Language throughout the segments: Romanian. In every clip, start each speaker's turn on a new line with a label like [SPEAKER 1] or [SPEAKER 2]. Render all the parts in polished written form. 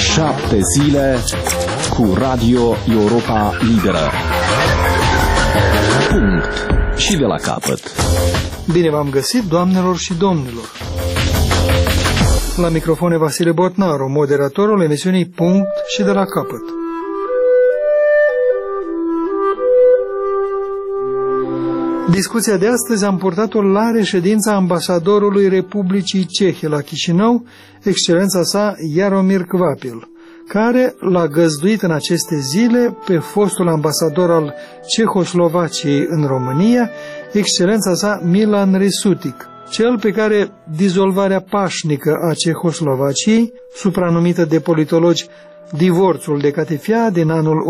[SPEAKER 1] 7 zile cu Radio Europa Liberă. Punct. Și de la capăt.
[SPEAKER 2] Bine v-am găsit, doamnelor și domnilor. La microfon Vasile Botnaru, moderatorul emisiunii Punct și de la capăt. Discuția de astăzi am purtat-o la reședința ambasadorului Republicii Cehe la Chișinău, excelența sa Jaromir Kvapil, care l-a găzduit în aceste zile pe fostul ambasador al Cehoslovaciei în România, excelența sa Milan Resutic, cel pe care dizolvarea pașnică a Cehoslovaciei, supranumită de politologi divorțul de catifea din anul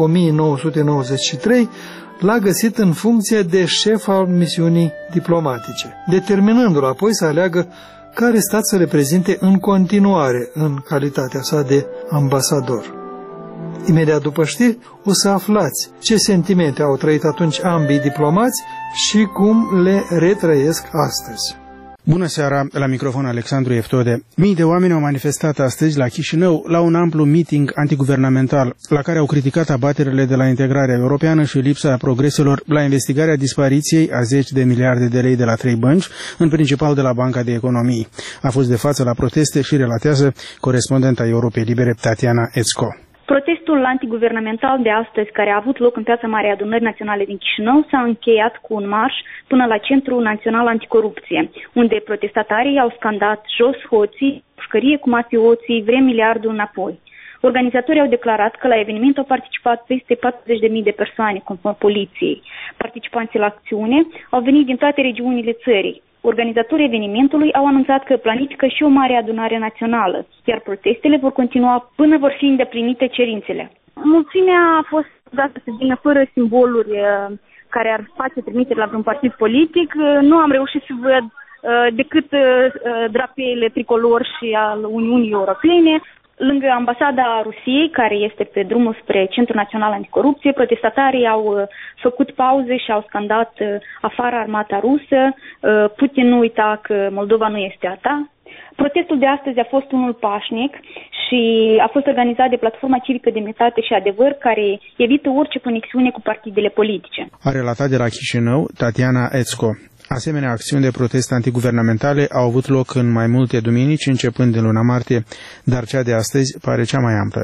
[SPEAKER 2] 1993, l-a găsit în funcție de șef al misiunii diplomatice, determinându-l apoi să aleagă care stat să reprezinte în continuare în calitatea sa de ambasador. Imediat după știri o să aflați ce sentimente au trăit atunci ambii diplomați și cum le retrăiesc astăzi.
[SPEAKER 3] Bună seara, la microfon Alexandru Eftode. Mii de oameni au manifestat astăzi la Chișinău la un amplu meeting antiguvernamental, la care au criticat abaterile de la integrarea europeană și lipsa progreselor la investigarea dispariției a 10 de miliarde de lei de la 3 bănci, în principal de la Banca de Economii. A fost de față la proteste și relatează corespondenta Europei Libere Tatiana Ețco.
[SPEAKER 4] Protestul antiguvernamental de astăzi, care a avut loc în Piața Marei Adunări Naționale din Chișinău, s-a încheiat cu un marș până la Centrul Național Anticorupție, unde protestatarii au scandat "Jos hoții, pușcărie cu mafioții, vrem miliardul înapoi". Organizatorii au declarat că la eveniment au participat peste 40.000 de persoane, conform poliției. Participanții la acțiune au venit din toate regiunile țării. Organizatorii evenimentului au anunțat că planifică și o mare adunare națională, iar protestele vor continua până vor fi îndeplinite cerințele. Mulțimea a fost dată să vină fără simboluri care ar face trimitere la vreun partid politic. Nu am reușit să văd decât drapeele tricolor și al Uniunii Europene. Lângă ambasada Rusiei, care este pe drumul spre Centrul Național Anticorupție, protestatarii au făcut pauze și au scandat "Afară armata rusă", "Putin nu uita că Moldova nu este a ta". Protestul de astăzi a fost unul pașnic și a fost organizat de Platforma Civică Demnitate și Adevăr, care evită orice conexiune cu partidele politice.
[SPEAKER 3] A relatat de la Chișinău Tatiana Ețco. Asemenea, acțiuni de protest antiguvernamentale au avut loc în mai multe duminici, începând din luna martie, dar cea de astăzi pare cea mai amplă.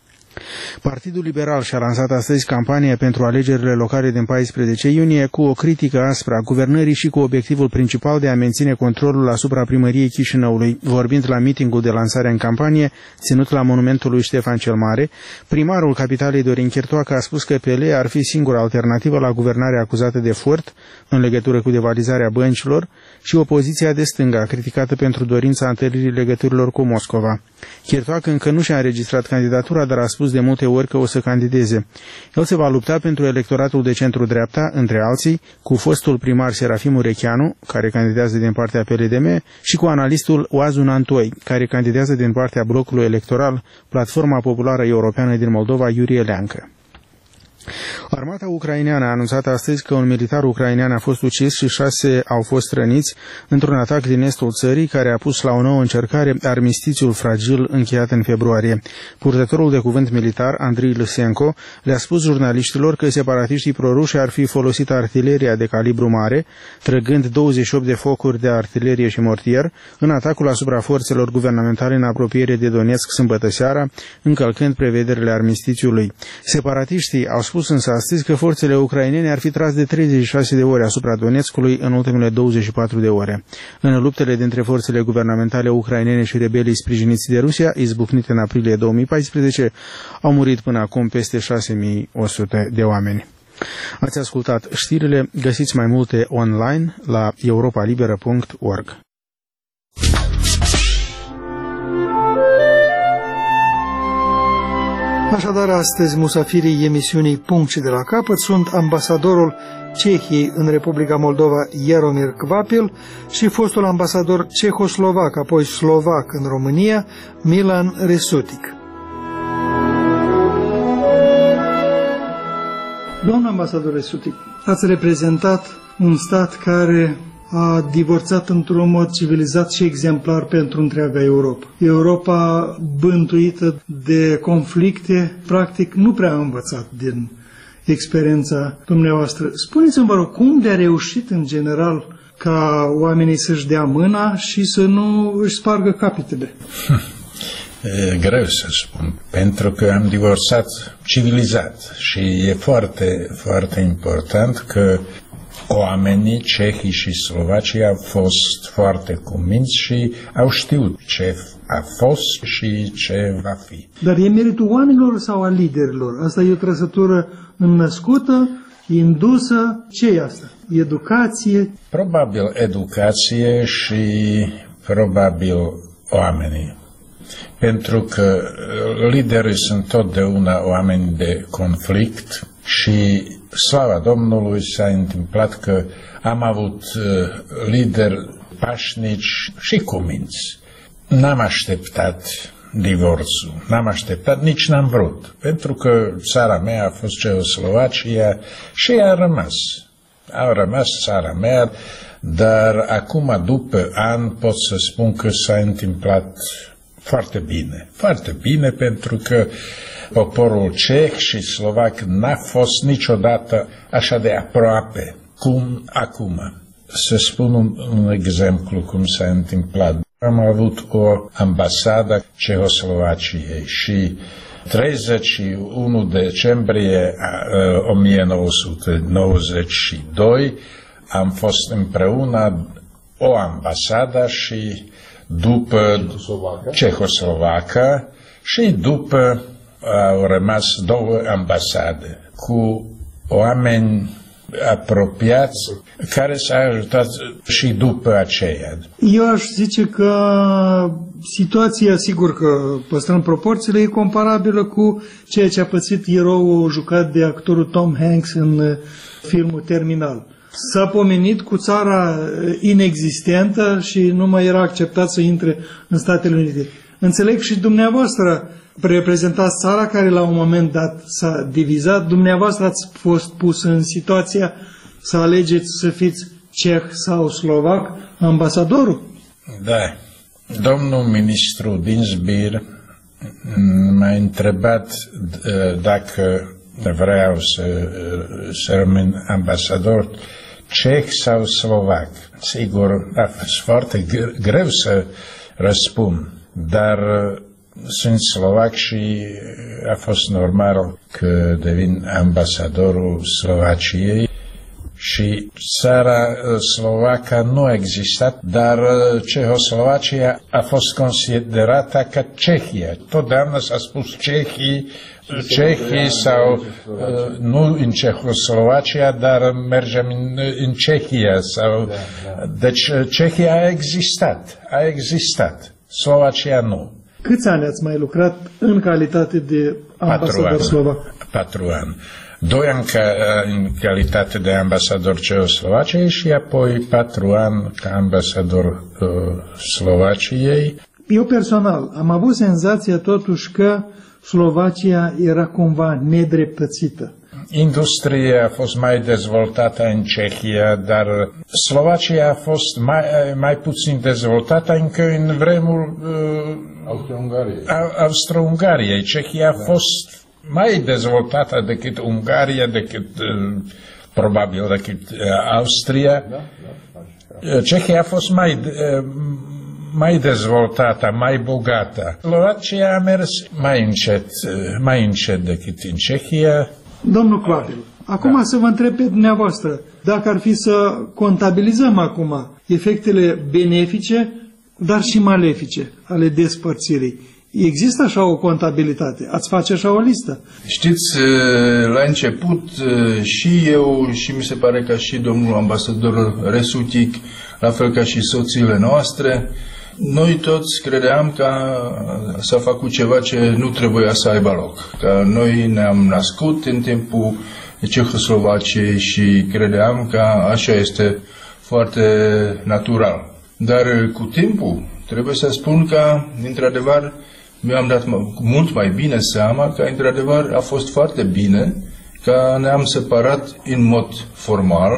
[SPEAKER 3] Partidul Liberal și-a lansat astăzi campanie pentru alegerile locale din 14 iunie cu o critică aspră a guvernării și cu obiectivul principal de a menține controlul asupra primăriei Chișinăului. Vorbind la mitingul de lansare în campanie, ținut la monumentul lui Ștefan cel Mare, primarul capitalei Dorin Chirtoacă a spus că PL ar fi singura alternativă la guvernarea acuzată de furt în legătură cu devalizarea băncilor și opoziția de stânga, criticată pentru dorința întăririi legăturilor cu Moscova. Chirtoacă încă nu și-a înregistrat candidatura, dar a spus de multe ori că o să candideze. El se va lupta pentru electoratul de centru-dreapta, între alții, cu fostul primar Serafim Urecheanu, care candidează din partea PLDM, și cu analistul Oazu Nantoi, care candidează din partea blocului electoral Platforma Populară Europeană din Moldova, Iurie Leancă. Armata ucraineană a anunțat astăzi că un militar ucrainean a fost ucis și 6 au fost răniți într-un atac din estul țării care a pus la o nouă încercare armistițiul fragil încheiat în februarie. Purtătorul de cuvânt militar, Andrei Lysenko, le-a spus jurnaliștilor că separatiștii proruși ar fi folosit artileria de calibru mare, trăgând 28 de focuri de artilerie și mortier în atacul asupra forțelor guvernamentale în apropiere de Donetsk sâmbătă seara, încălcând prevederile armistițiului. Separatiștii au spus însă astăzi că forțele ucrainene ar fi tras de 36 de ore asupra Donetskului în ultimele 24 de ore. În luptele dintre forțele guvernamentale ucrainene și rebelii sprijiniți de Rusia, izbucnite în aprilie 2014, au murit până acum peste 6100 de oameni. Ați ascultat știrile, găsiți mai multe online la europalibera.org.
[SPEAKER 2] Așadar, astăzi musafirii emisiunii Punct și de la capăt sunt ambasadorul Cehiei în Republica Moldova Jaromir Kvapil și fostul ambasador cehoslovac, apoi slovac în România, Milan Resutic. Domnul ambasador Resutic, ați reprezentat un stat care a divorțat într-un mod civilizat și exemplar pentru întreaga Europa. Europa, bântuită de conflicte, practic nu prea a învățat din experiența dumneavoastră. Spuneți-mi, vă rog, cum de-a reușit în general ca oamenii să-și dea mâna și să nu își spargă capetele?
[SPEAKER 5] E greu să spun, pentru că am divorțat civilizat și e foarte, foarte important că oamenii, cehii și slovacii au fost foarte convinți și au știut ce a fost și ce va fi.
[SPEAKER 2] Dar e meritul oamenilor sau al liderilor? Asta e o trăsătură înnăscută, indusă? Ce e asta? Educație?
[SPEAKER 5] Probabil educație și probabil oamenii. Pentru că liderii sunt totdeauna oameni de conflict și slava Domnului s-a întâmplat că am avut lideri pașnici și cuminți. N-am așteptat divorțul, n-am așteptat, nici n-am vrut, pentru că țara mea a fost Ceoslovacia și a rămas țara mea, dar acum, după an, pot să spun că s-a întâmplat foarte bine, pentru că poporul ceh și slovac n-a fost niciodată așa de aproape cum acum. Să spun un exemplu cum s-a întâmplat. Am avut o ambasadă Cehoslovaciei și 31 decembrie 1992 am fost împreună o ambasadă și după Cehoslovaca și după au rămas 2 ambasade cu oameni apropiați care s-au ajutat și după aceea.
[SPEAKER 2] Eu aș zice că situația, sigur că păstrând proporțiile, e comparabilă cu ceea ce a pățit eroul jucat de actorul Tom Hanks în filmul Terminal. S-a pomenit cu țara inexistentă și nu mai era acceptat să intre în Statele Unite. Înțeleg și dumneavoastră reprezentați țara care la un moment dat s-a divizat. Dumneavoastră ați fost pus în situația să alegeți să fiți ceh sau slovac, ambasadorul?
[SPEAKER 5] Da. Domnul ministru Dinsbir m-a întrebat dacă vreau să rămân ambasador ceh sau slovac. Sigur, a fost foarte greu să răspund, dar sunt slovac și a fost normal că devin ambasadorul Slovaciei și țara slovacă nu a existat, dar Cehoslovacia a fost considerată ca Cehia. Totdeauna s-a spus Cehii sau nu în Cehoslovacia, dar mergem în Cehia. Deci Cehia a existat, Slovacia nu.
[SPEAKER 2] Câți ani ați mai lucrat în calitate de ambasador slovac?
[SPEAKER 5] 4 ani. 2 ani în calitate de ambasador Ceoslovaciei și apoi 4 ani ca ambasador Slovaciei.
[SPEAKER 2] Eu personal am avut senzația totuși că Slovacia era cumva nedreptățită.
[SPEAKER 5] Industria a fost mai dezvoltată în Cehia, dar Slovacia a fost mai puțin dezvoltată încă în vremul Austro-Ungariei. Cehia a fost mai dezvoltată decât Ungaria, probabil decât Austria. Cehia a fost mai dezvoltată, mai bogată. Slovacia a mers mai încet decât în Cehia.
[SPEAKER 2] Domnul Kvapil, acum să vă întreb pe dumneavoastră, dacă ar fi să contabilizăm acum efectele benefice, dar și malefice ale despărțirii. Există așa o contabilitate? Ați face așa o listă?
[SPEAKER 6] Știți, la început și eu și mi se pare că și domnul ambasador Resutic, la fel ca și soțiile noastre, noi toți credeam că s-a făcut ceva ce nu trebuia să aibă loc. Că noi ne-am născut în timpul Cehoslovaciei și credeam că așa este foarte natural. Dar cu timpul trebuie să spun că, într-adevăr, mi-am dat mult mai bine seama că, într-adevăr, a fost foarte bine că ne-am separat în mod formal,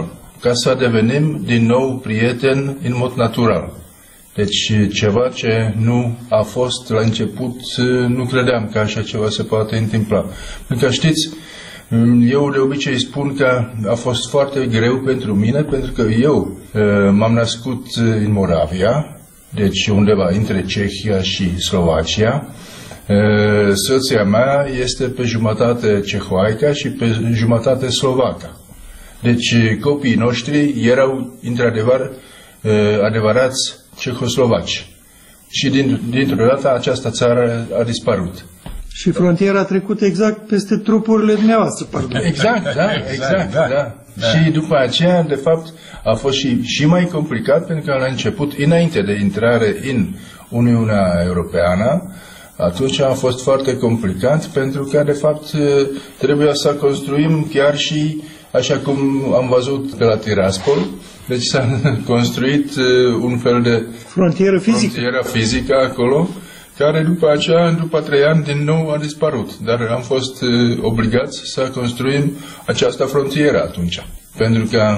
[SPEAKER 6] ca să devenim din nou prieteni în mod natural. Deci ceva ce nu a fost la început, nu credeam că așa ceva se poate întâmpla. Pentru că știți, eu de obicei spun că a fost foarte greu pentru mine, pentru că eu m-am născut în Moravia, deci undeva între Cehia și Slovacia. Soția mea este pe jumătate cehoaică și pe jumătate slovacă. Deci copiii noștri erau într-adevăr adevărați cehoslovaci. Și dintr-o dată această țară a dispărut.
[SPEAKER 2] Și frontiera a trecut exact peste trupurile dumneavoastră, pardon.
[SPEAKER 6] Exact, da. Și după aceea, de fapt, a fost și mai complicat, pentru că la început, înainte de intrare în Uniunea Europeană, atunci a fost foarte complicat, pentru că, de fapt, trebuia să construim chiar și, așa cum am văzut pe la Tiraspol, deci s-a construit un fel de frontieră fizică acolo, care după aceea, după 3 ani, din nou a dispărut. Dar am fost obligați să construim această frontieră atunci. Pentru că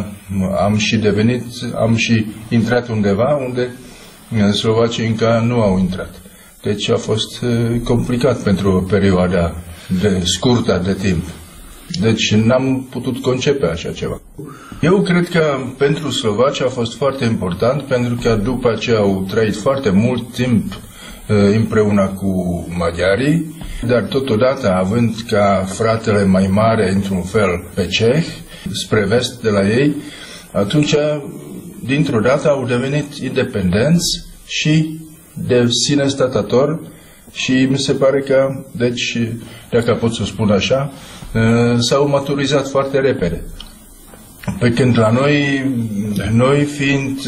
[SPEAKER 6] am și intrat undeva unde slovacii încă nu au intrat. Deci a fost complicat pentru o perioadă scurtă de timp. Deci n-am putut concepe așa ceva. Eu cred că pentru slovaci a fost foarte important, pentru că după aceea au trăit foarte mult timp împreună cu maghiarii, dar totodată având ca fratele mai mare, într-un fel, pe ceh, spre vest de la ei, atunci, dintr-o dată, au devenit independenți și de sine stătători și mi se pare că, deci, dacă pot să spun așa, s-au maturizat foarte repede. Pe când la noi fiind,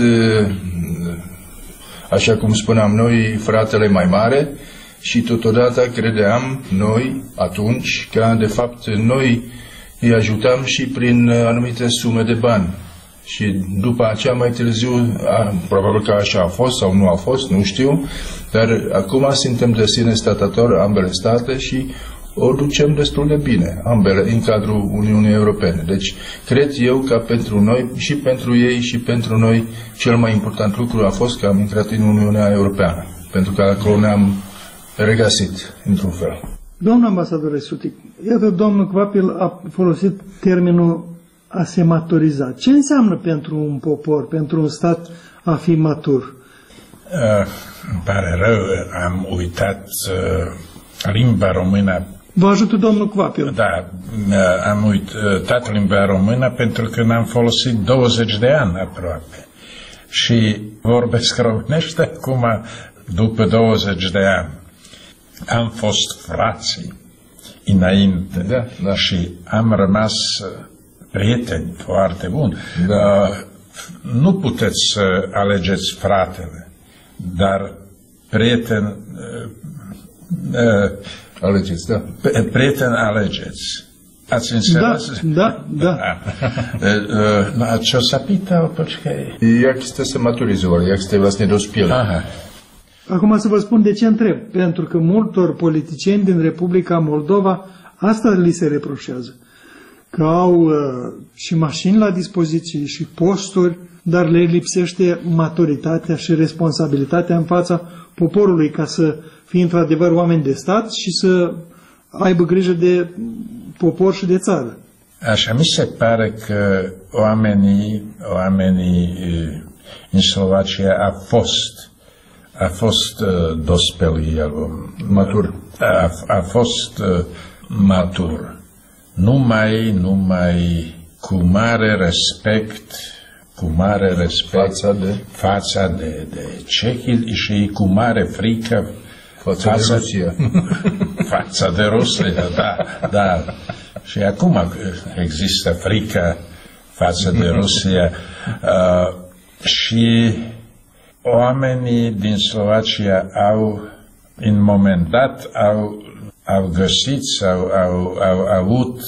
[SPEAKER 6] așa cum spuneam, noi fratele mai mare și totodată credeam noi atunci că de fapt noi îi ajutam și prin anumite sume de bani. Și după aceea mai târziu, probabil că așa a fost sau nu a fost, nu știu, dar acum suntem de sine stătători ambele state și o ducem destul de bine, ambele, în cadrul Uniunii Europene. Deci, cred eu că pentru noi, și pentru ei, și pentru noi, cel mai important lucru a fost că am intrat în Uniunea Europeană, pentru că acolo ne-am regăsit, într-un fel.
[SPEAKER 2] Domnul ambasador Resutic, iată, domnul Kvapil a folosit termenul a se maturiza. Ce înseamnă pentru un popor, pentru un stat, a fi matur?
[SPEAKER 5] Îmi pare rău, am uitat limba română.
[SPEAKER 2] Vă ajută domnul Kvapil.
[SPEAKER 5] Da, am uitat limba română pentru că n-am folosit 20 de ani aproape. Și vorbesc românește acum după 20 de ani. Am fost frații înainte și am rămas prieteni foarte buni. Nu puteți să alegeți fratele, dar prieten
[SPEAKER 6] alegeți, da.
[SPEAKER 5] Prieten alegeți. Ați înțeles?
[SPEAKER 2] Da.
[SPEAKER 5] Čo sa pýtal? Počkaj.
[SPEAKER 6] Jak ste se maturizovali? Jak ste vlastne dospěli?
[SPEAKER 5] Aha.
[SPEAKER 2] Acum să vă spun de ce întreb. Pentru că multor politicieni din Republica Moldova asta li se reproșează. Că au și mașini la dispoziție și posturi, dar le lipsește maturitatea și responsabilitatea în fața poporului ca să fie într-adevăr oameni de stat și să aibă grijă de popor și de țară.
[SPEAKER 5] Așa mi se pare că oamenii în Slovacia a fost dospeli,
[SPEAKER 6] matur.
[SPEAKER 5] A fost matur. Numai cu mare respect față de cehi și cu mare frică față de Rusia, da. Și acum există frică față de Rusia și oamenii din Slovacia în moment dat au găsit sau au avut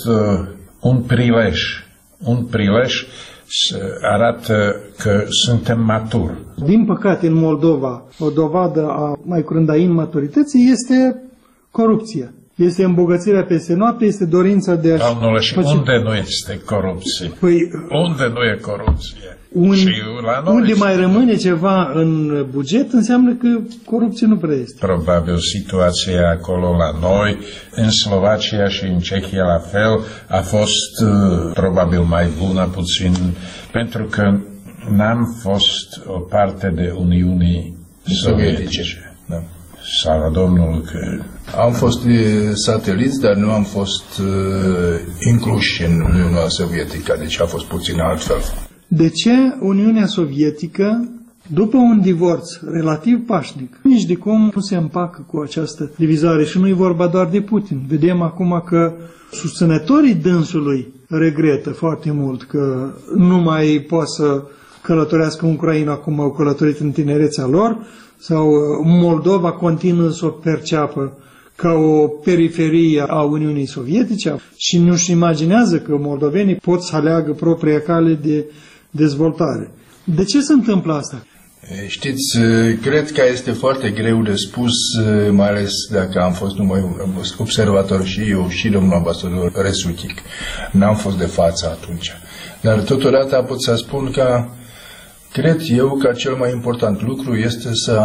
[SPEAKER 5] un prilej să arată că suntem maturi.
[SPEAKER 2] Din păcate, în Moldova, o dovadă a mai curând a imaturității este corupția. este îmbogățirea peste noapte, este dorința de a...
[SPEAKER 5] Domnule, și unde nu este corupție?
[SPEAKER 2] Păi,
[SPEAKER 5] unde nu e corupție?
[SPEAKER 2] Unde mai rămâne ceva în buget, înseamnă că corupție nu prea este.
[SPEAKER 5] Probabil situația acolo la noi, în Slovacia și în Cehia la fel, a fost probabil mai bună puțin, pentru că n-am fost o parte de Uniunii Sovietice. Da. Slavă Domnului că...
[SPEAKER 6] Am fost sateliți, dar nu am fost incluși în Uniunea Sovietică, deci a fost puțin altfel.
[SPEAKER 2] De ce Uniunea Sovietică, după un divorț relativ pașnic, nici de cum nu se împacă cu această divizare? Și nu e vorba doar de Putin. Vedem acum că susținătorii dânsului regretă foarte mult că nu mai poate să călătorească în Ucraina cum au călătorit în tinerețea lor, sau Moldova continuă să o perceapă ca o periferie a Uniunii Sovietice și nu-și imaginează că moldovenii pot să aleagă propria cale de dezvoltare. De ce se întâmplă asta?
[SPEAKER 6] Știți, cred că este foarte greu de spus, mai ales dacă am fost numai observator și eu și domnul ambasador Resutic. N-am fost de față atunci. Dar totodată pot să spun că cred eu că cel mai important lucru este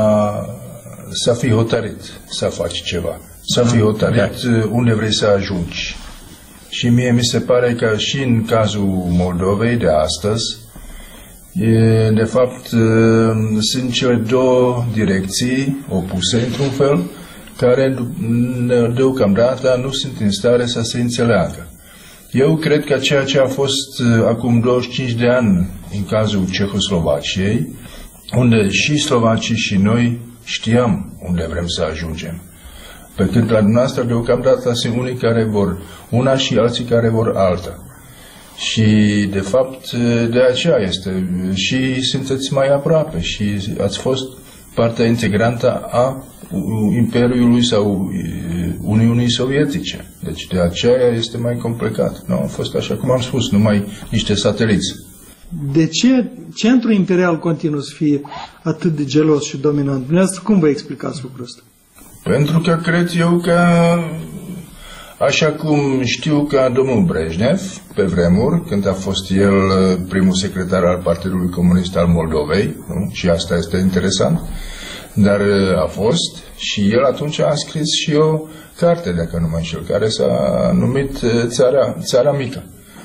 [SPEAKER 6] să fii hotărât să faci ceva. Să fii hotărât unde vrei să ajungi. Și mie mi se pare că și în cazul Moldovei de astăzi, de fapt, sunt cele două direcții opuse, într-un fel, care deocamdată nu sunt în stare să se înțeleagă. Eu cred că ceea ce a fost acum 25 de ani în cazul Cehoslovaciei, unde și slovacii și noi știam unde vrem să ajungem. Pe când la dumneavoastră deocamdată sunt unii care vor una și alții care vor alta. Și, de fapt, de aceea este. Și sunteți mai aproape și ați fost partea integrantă a Imperiului sau Uniunii Sovietice. Deci, de aceea este mai complicat. Nu a fost, așa cum am spus, numai niște sateliți.
[SPEAKER 2] De ce centrul imperial continuă să fie atât de gelos și dominant? Dumneavoastră, cum vă explicați lucrul ăsta?
[SPEAKER 6] Pentru că cred eu că, așa cum știu că domnul Brejnev, pe vremuri, când a fost el primul secretar al Partidului Comunist al Moldovei, nu? Și asta este interesant, dar a fost și el atunci a scris și o carte, dacă nu mă înșel, care s-a numit Țara Mică.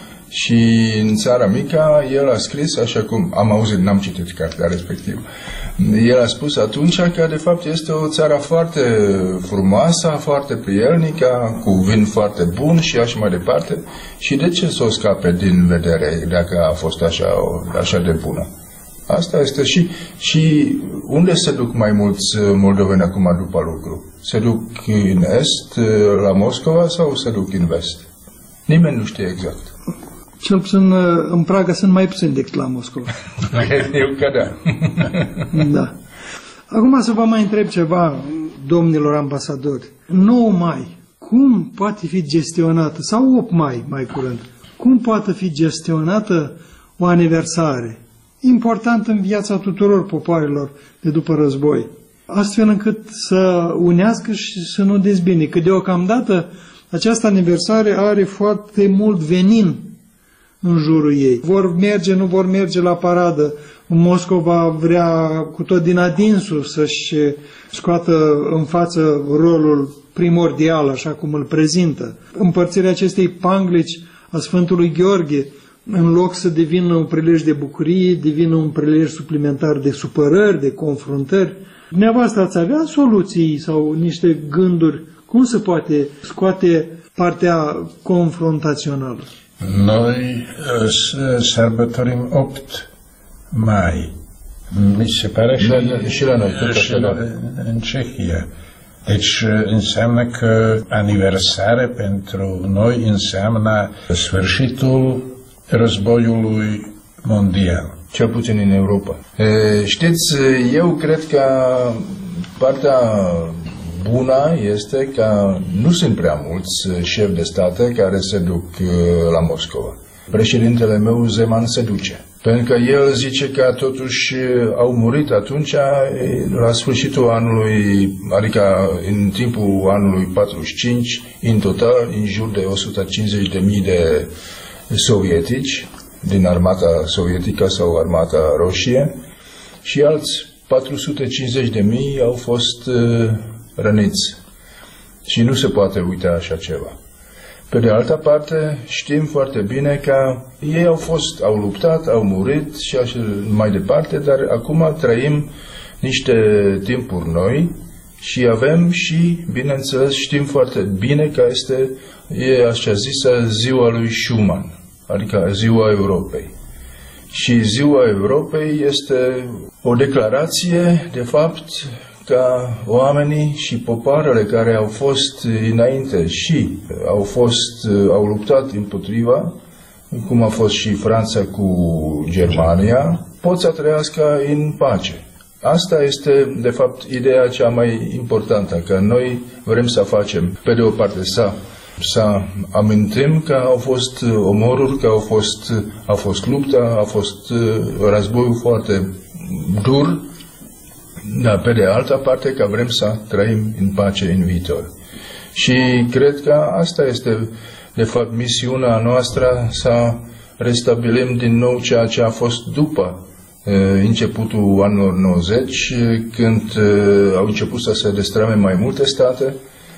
[SPEAKER 6] Și în Țara Mică el a scris, așa cum am auzit, n-am citit cartea respectivă, el a spus atunci că de fapt este o țară foarte frumoasă, foarte prielnică, cu vin foarte bun și așa mai departe. Și de ce să o scape din vedere dacă a fost așa de bună? Asta este și unde se duc mai mulți moldoveni acum după lucru? Se duc în est, la Moscova, sau se duc în vest? Nimeni nu știe exact.
[SPEAKER 2] Cel puțin în Praga sunt mai puțin decât la Moscova.
[SPEAKER 6] Eu că da.
[SPEAKER 2] Da. Acum să vă mai întreb ceva, domnilor ambasadori. 9 mai, cum poate fi gestionată, sau 8 mai, mai curând, cum poate fi gestionată o aniversare importantă în viața tuturor popoarelor de după război, astfel încât să unească și să nu dezbine, că deocamdată această aniversare are foarte mult venin în jurul ei. Vor merge, nu vor merge la paradă. Moscova vrea cu tot din adinsul să-și scoată în față rolul primordial, așa cum îl prezintă. Împărțirea acestei panglici a Sfântului Gheorghe, în loc să devină un prilej de bucurie, devină un prilej suplimentar de supărări, de confruntări. Dumneavoastră ați avea soluții sau niște gânduri? Cum se poate scoate partea confrontațională?
[SPEAKER 5] Noi sărbătorim 8 mai. Mi se pare
[SPEAKER 6] și la noi,
[SPEAKER 5] în Cehia. Deci înseamnă că aniversare pentru noi înseamnă sfârșitul războiului mondial.
[SPEAKER 6] Cel puțin în Europa. Știți, eu cred că partea bună este că nu sunt prea mulți șefi de state care se duc la Moscova. Președintele meu, Zeman, se duce. Pentru că el zice că totuși au murit atunci, la sfârșitul anului, adică în timpul anului 45, în total, în jur de 150.000 de sovietici din armata sovietică sau armata roșie și alți 450.000 au fost răniți. Și nu se poate uita așa ceva. Pe de altă parte, știm foarte bine că ei au luptat, au murit și așa mai departe, dar acum trăim niște timpuri noi și avem și, bineînțeles, știm foarte bine că e așa zisă ziua lui Schuman, adică ziua Europei. Și ziua Europei este o declarație, de fapt, ca oamenii și popoarele care au fost înainte și au luptat împotriva, cum a fost și Franța cu Germania, pot să trăiască în pace. Asta este, de fapt, ideea cea mai importantă, că noi vrem să facem, pe de o parte, să amintim că au fost omoruri, că a fost luptă, a fost războiul foarte dur, dar pe de altă parte că vrem să trăim în pace în viitor. Și cred că asta este, de fapt, misiunea noastră, să restabilim din nou ceea ce a fost după începutul anilor 90, când au început să se destrame mai multe state,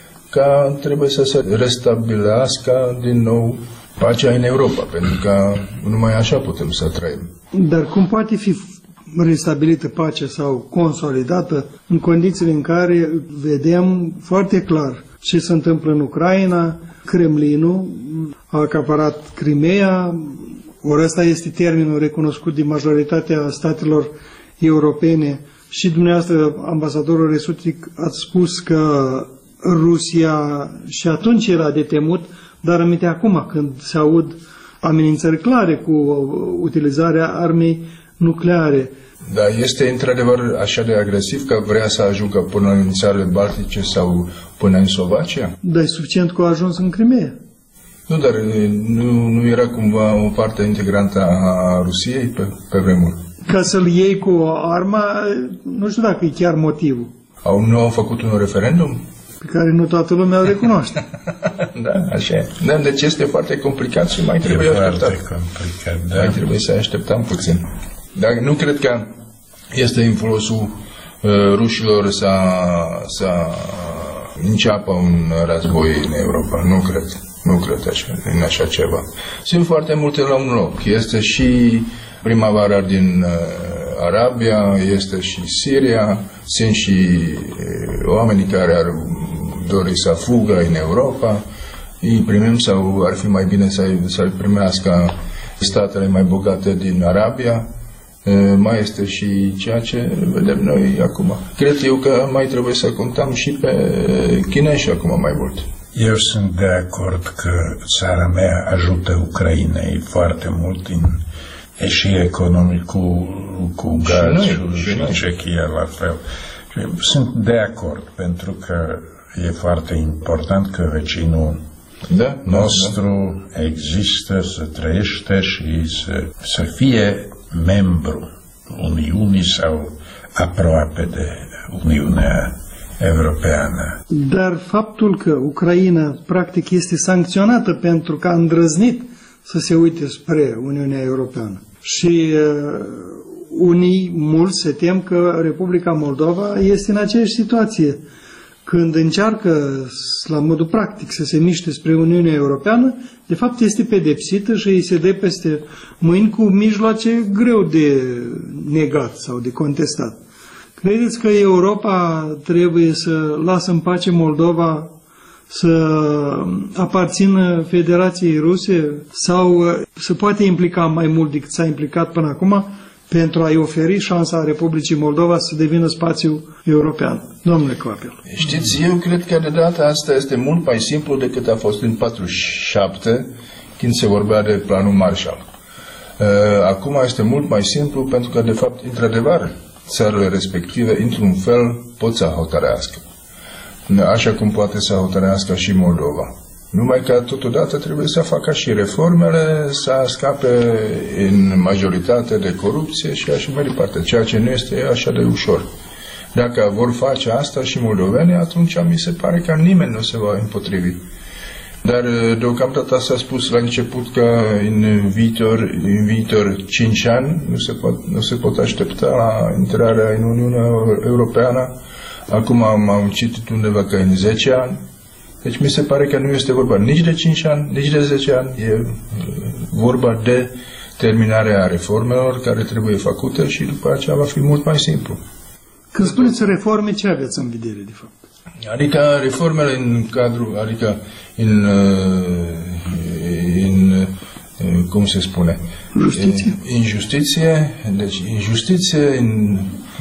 [SPEAKER 6] că trebuie să se restabilească din nou pacea în Europa, pentru că numai așa putem să trăim.
[SPEAKER 2] Dar cum poate fi restabilită pacea sau consolidată în condițiile în care vedem foarte clar ce se întâmplă în Ucraina, Kremlinul a acaparat Crimea, ori ăsta este termenul recunoscut de majoritatea statelor europene și dumneavoastră, ambasadorul Resutic, ați spus că Rusia și atunci era de temut, dar aminte acum când se aud amenințări clare cu utilizarea armei nucleare.
[SPEAKER 6] Da, este într-adevăr așa de agresiv că vrea să ajungă până în țările Baltice sau până în Slovacia?
[SPEAKER 2] Da, e suficient că a ajuns în Crimea.
[SPEAKER 6] Nu, dar nu era cumva o parte integrantă a Rusiei pe vremuri?
[SPEAKER 2] Ca să-l iei cu arma, nu știu dacă e chiar motivul.
[SPEAKER 6] Nu au făcut un referendum?
[SPEAKER 2] Pe care nu toată lumea o recunoaște.
[SPEAKER 6] Da, așa e. Da, deci este foarte complicat și mai trebuie așteptat.
[SPEAKER 5] Da.
[SPEAKER 6] Mai trebuie să așteptăm puțin. Dar nu cred că este în folosul rușilor să înceapă un război în Europa. Nu cred în așa ceva. Sunt foarte multe la un loc. Este și primăvara din Arabia, este și Siria, sunt și oamenii care ar dori să fugă în Europa. Îi primim sau ar fi mai bine să-i primească statele mai bogate din Arabia. Mai este și ceea ce vedem noi acum. Cred eu că mai trebuie să contăm și pe chinezi acum mai mult.
[SPEAKER 5] Eu sunt de acord că țara mea ajută Ucrainei foarte mult și economic cu gazul și Cehia la fel. Sunt de acord pentru că e foarte important că vecinul nostru există, să trăiește și să fie membru Uniunii sau aproape de Uniunea Europeană.
[SPEAKER 2] Dar faptul că Ucraina practic este sancționată pentru că a îndrăznit să se uite spre Uniunea Europeană și mulți se tem că Republica Moldova este în aceeași situație. Când încearcă la modul practic să se miște spre Uniunea Europeană, de fapt este pedepsită și îi se dă peste mâini cu mijloace greu de negat sau de contestat. Credeți că Europa trebuie să lasă în pace Moldova să aparțină Federației Ruse sau se poate implica mai mult decât s-a implicat până acum pentru a-i oferi șansa Republicii Moldova să devină spațiu european? Domnule Kvapil.
[SPEAKER 6] Știți, eu cred că de data asta este mult mai simplu decât a fost în 47, când se vorbea de planul Marshall. Acum este mult mai simplu pentru că, de fapt, într-adevăr, țările respective, într-un fel, pot să hotărească. Așa cum poate să hotărească și Moldova. Numai că totodată trebuie să facă și reformele, să scape în majoritate de corupție și așa mai departe, ceea ce nu este așa de ușor. Dacă vor face asta și moldovenii, atunci mi se pare că nimeni nu se va împotrivi. Dar deocamdată s-a spus la început că în viitor 5 ani nu se pot aștepta la intrarea în Uniunea Europeană. Acum am citit undeva că în 10 ani. Deci mi se pare că nu este vorba nici de 5 ani, nici de 10 ani. E vorba de terminarea reformelor care trebuie făcute și după aceea va fi mult mai simplu.
[SPEAKER 2] Când spuneți reforme, ce aveți în vedere, de fapt?
[SPEAKER 6] Adică reformele în cadrul, adică în cum se spune?
[SPEAKER 2] Justiție.
[SPEAKER 6] În justiție, deci în justiție, în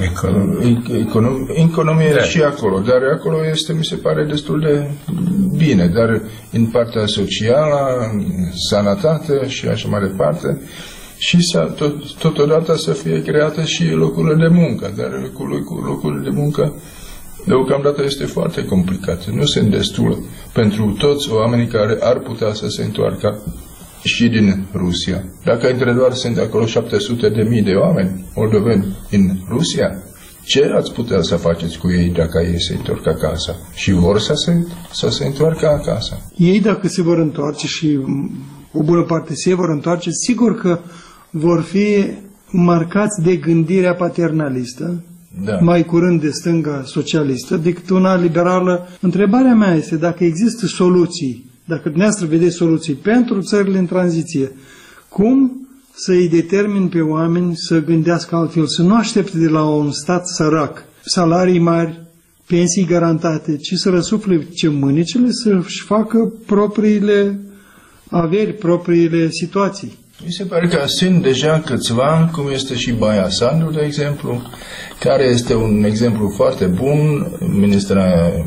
[SPEAKER 6] economie și acolo, dar acolo este, mi se pare, destul de bine, dar în partea socială, sănătate și așa mai departe, și totodată să fie create și locurile de muncă, dar cu locurile de muncă deocamdată este foarte complicat, nu sunt destule pentru toți oamenii care ar putea să se întoarcă și din Rusia. Dacă între doar sunt acolo 700.000 de oameni moldoveni în Rusia, ce ați putea să faceți cu ei dacă ei se întorc acasă? Și vor să se întoarcă acasă.
[SPEAKER 2] Ei, dacă se vor întoarce și o bună parte se vor întoarce, sigur că vor fi marcați de gândirea paternalistă,
[SPEAKER 6] da,
[SPEAKER 2] mai curând de stânga socialistă, decât una liberală. Întrebarea mea este dacă există soluții, dacă dumneavoastră vedeți soluții pentru țările în tranziție, cum să îi determin pe oameni să gândească altfel, să nu aștepte de la un stat sărac salarii mari, pensii garantate, ci să răsufle mânicile să-și facă propriile averi, propriile situații.
[SPEAKER 6] Mi se pare că sunt deja câțiva, cum este și Baia Sandu, de exemplu, care este un exemplu foarte bun, ministra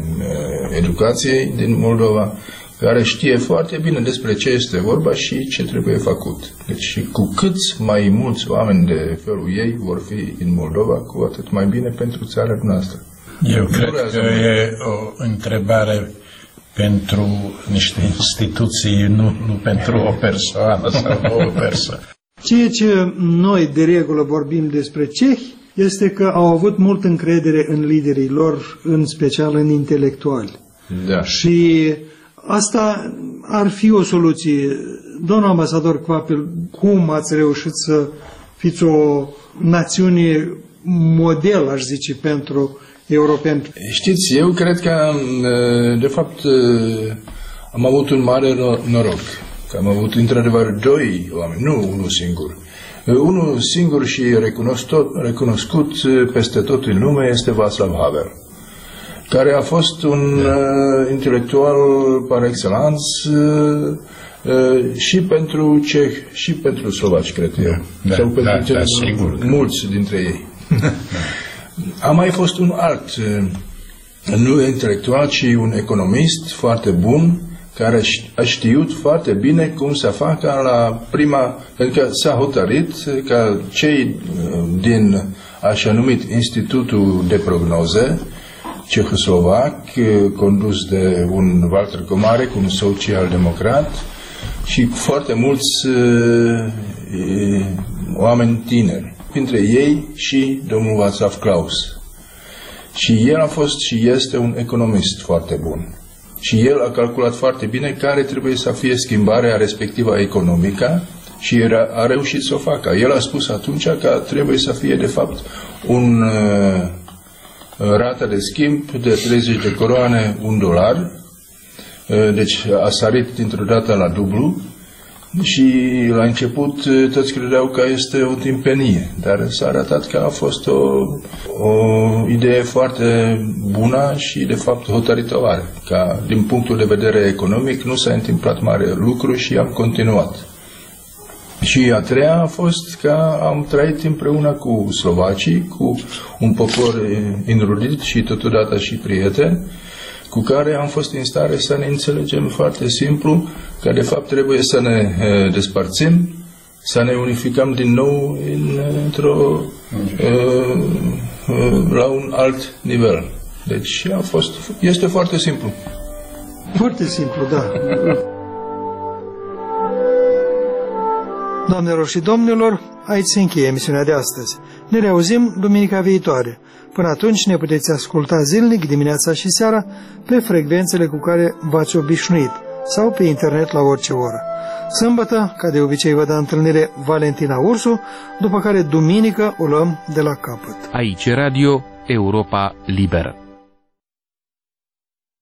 [SPEAKER 6] Educației din Moldova, care știe foarte bine despre ce este vorba și ce trebuie făcut. Deci cu cât mai mulți oameni de felul ei vor fi în Moldova, cu atât mai bine pentru țara noastră.
[SPEAKER 5] Eu cred că e o întrebare pentru niște instituții, nu pentru o persoană sau o persoană.
[SPEAKER 2] Ceea ce noi de regulă vorbim despre cehi este că au avut mult încredere în liderii lor, în special în intelectuali.
[SPEAKER 6] Da.
[SPEAKER 2] Și asta ar fi o soluție. Domnul ambasador Kvapil, cum ați reușit să fiți o națiune model, aș zice, pentru europeni?
[SPEAKER 6] Știți, eu cred că, de fapt, am avut un mare noroc. Că am avut, într-adevăr, 2 oameni, nu unul singur. Unul singur și recunoscut peste tot în lume este Václav Havel, care a fost un intelectual par excellence și pentru cehi și pentru slovaci, cred eu.
[SPEAKER 5] Da,
[SPEAKER 6] sau pentru
[SPEAKER 5] sigur.
[SPEAKER 6] Mulți dintre ei. A mai fost un alt, nu intelectual, ci un economist foarte bun, care a știut foarte bine cum să facă la prima, pentru că s-a hotărât ca cei din așa numit Institutul de Prognoze cehoslovac, condus de un Walter Komárek, un social-democrat, și foarte mulți oameni tineri, printre ei și domnul Václav Klaus. Și el a fost și este un economist foarte bun. Și el a calculat foarte bine care trebuie să fie schimbarea respectivă economică și a reușit să o facă. El a spus atunci că trebuie să fie, de fapt, un rată de schimb de 30 de coroane, $1. Deci a sărit dintr-o dată la dublu. Și la început toți credeau că este o timpenie, dar s-a arătat că a fost o idee foarte bună și de fapt hotărătoare, că din punctul de vedere economic nu s-a întâmplat mare lucru și am continuat. Și a treia a fost că am trăit împreună cu slovacii, cu un popor înrudit și totodată și prieten, cu care am fost în stare să ne înțelegem foarte simplu că de fapt trebuie să ne despărțim, să ne unificăm din nou la un alt nivel. Deci este foarte simplu.
[SPEAKER 2] Foarte simplu, da. Doamnelor și domnilor, aici se încheie emisiunea de astăzi. Ne reauzim duminica viitoare. Până atunci ne puteți asculta zilnic, dimineața și seara, pe frecvențele cu care v-ați obișnuit sau pe internet la orice oră. Sâmbătă, ca de obicei, vă dă întâlnire Valentina Ursu, după care duminică o luăm de la capăt.
[SPEAKER 1] Aici Radio Europa Liberă.